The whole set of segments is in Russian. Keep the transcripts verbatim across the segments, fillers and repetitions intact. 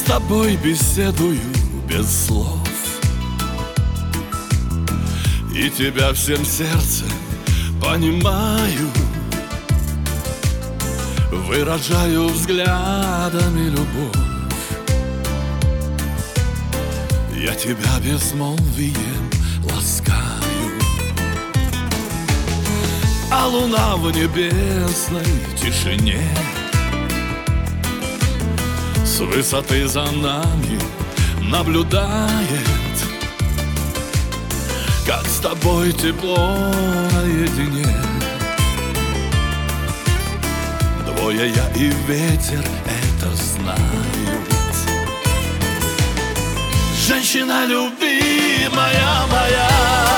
тобой беседую без слов, и тебя всем сердцем понимаю, выражаю взглядами любовь. Я тебя безмолвием ласкаю, а луна в небесной тишине с высоты за нами наблюдает, как с тобой тепло наедине. Двое я и ветер это знают. Женщина любимая моя,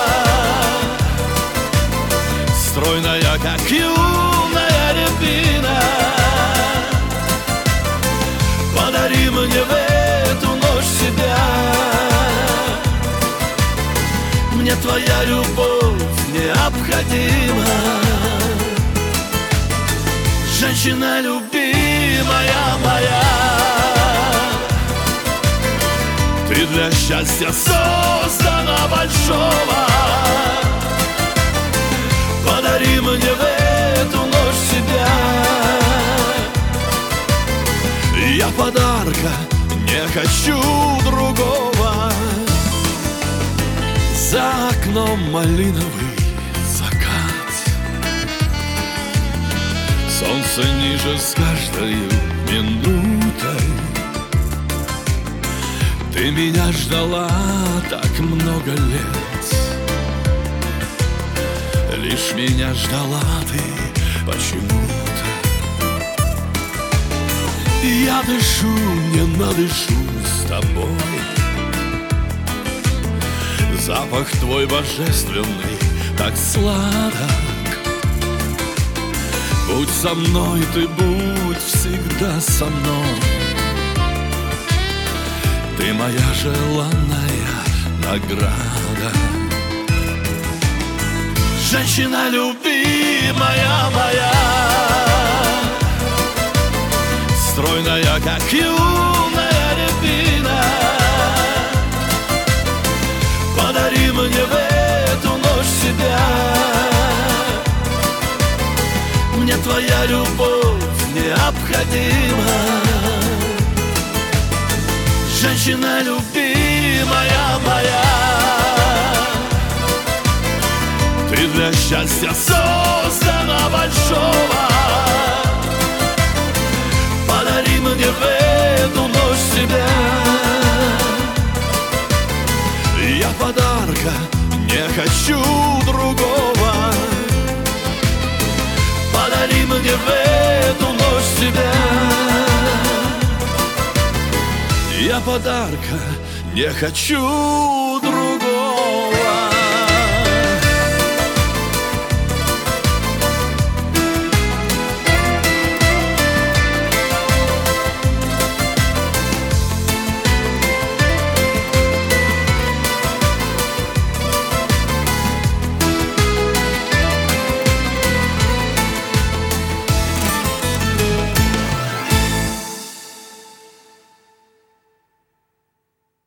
стройная, как юная рябина, подари мне в эту ночь себя. Мне твоя любовь необходима. Женщина любимая моя, ты для счастья создана большого. Подари мне в эту ночь себя. Я подарка не хочу другого. За окном малиновый закат, солнце ниже с каждой минутой. Ты меня ждала так много лет, лишь меня ждала ты почему-то. Я дышу, не надышу с тобой. Запах твой божественный, так сладок. Будь со мной, ты будь всегда со мной. Ты моя желанная награда. Женщина любимая моя, стройная, как юная рябина, подари мне в эту ночь себя. Мне твоя любовь необходима. Женщина любимая моя, ты для счастья создана большого. Подари мне в эту ночь себя. Я подарка не хочу другого. Подари мне в эту ночь себя. Я подарка не хочу